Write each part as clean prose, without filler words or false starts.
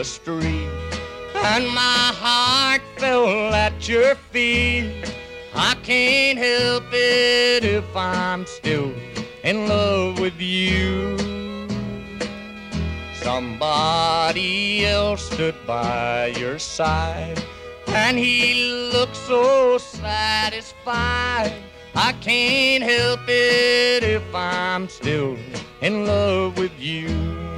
street, and my heart fell at your feet. I can't help it if I'm still in love with you. Somebody else stood by your side, and he looked so satisfied. I can't help it if I'm still in love with you.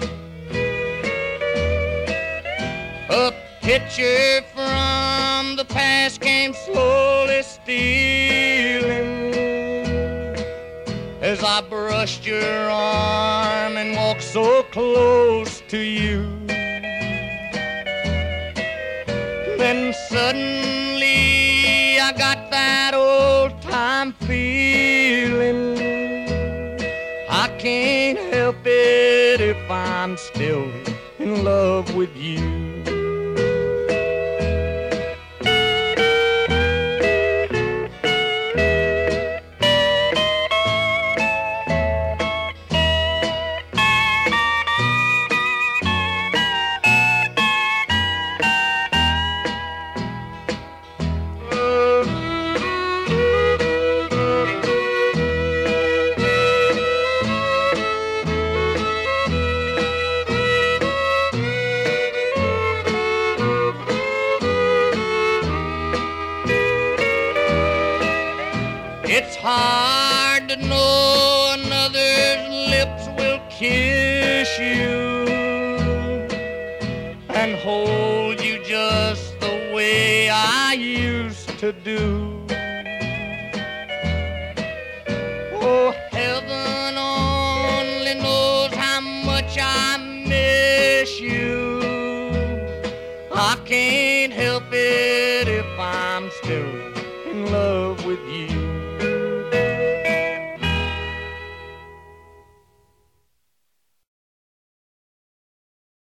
A picture from the past came slowly stealing as I brushed your arm and walked so close to you. Then suddenly I got that old-time feeling. I can't help it if I'm still in love with you. It's hard to know another's lips will kiss you and hold you just the way I used to do. Oh, heaven only knows how much I miss you. I can't help it